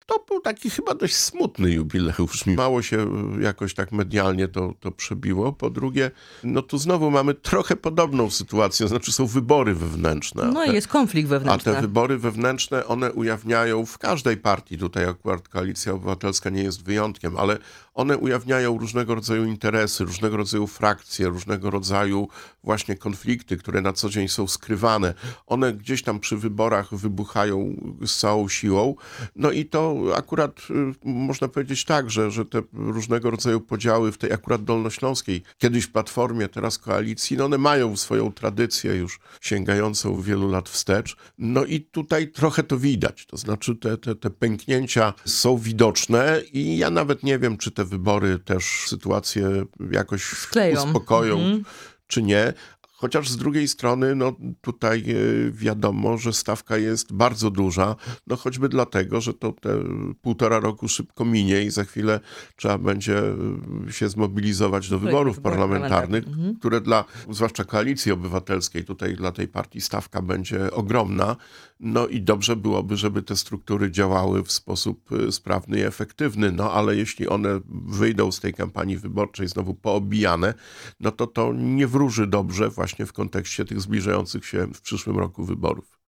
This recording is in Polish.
to był taki chyba dość smutny jubileusz. Mało się jakoś tak medialnie to przebiło. Po drugie, no tu znowu mamy trochę podobną sytuację, znaczy są wybory wewnętrzne. No i jest konflikt wewnętrzny. A te wybory wewnętrzne, one ujawniają w każdej partii, tutaj akurat Koalicja Obywatelska nie jest wyjątkiem, ale one ujawniają różnego rodzaju interesy, różnego rodzaju frakcje, różnego rodzaju właśnie konflikty, które na co dzień są skrywane. One gdzieś tam przy wyborach wybuchają z całą siłą. No i to akurat można powiedzieć tak, że te różnego rodzaju podziały w tej akurat dolnośląskiej, kiedyś Platformie, teraz Koalicji, no one mają swoją tradycję już sięgającą wielu lat wstecz. No i tutaj trochę to widać. To znaczy te pęknięcia są widoczne i ja nawet nie wiem, czy te wybory też sytuację jakoś skleją, uspokoją, czy nie. Chociaż z drugiej strony, no tutaj wiadomo, że stawka jest bardzo duża, no choćby dlatego, że to te 1,5 roku szybko minie i za chwilę trzeba będzie się zmobilizować do wyborów parlamentarnych, które zwłaszcza Koalicji Obywatelskiej, tutaj dla tej partii stawka będzie ogromna. No i dobrze byłoby, żeby te struktury działały w sposób sprawny i efektywny, no ale jeśli one wyjdą z tej kampanii wyborczej znowu poobijane, no to nie wróży dobrze właśnie w kontekście tych zbliżających się w przyszłym roku wyborów.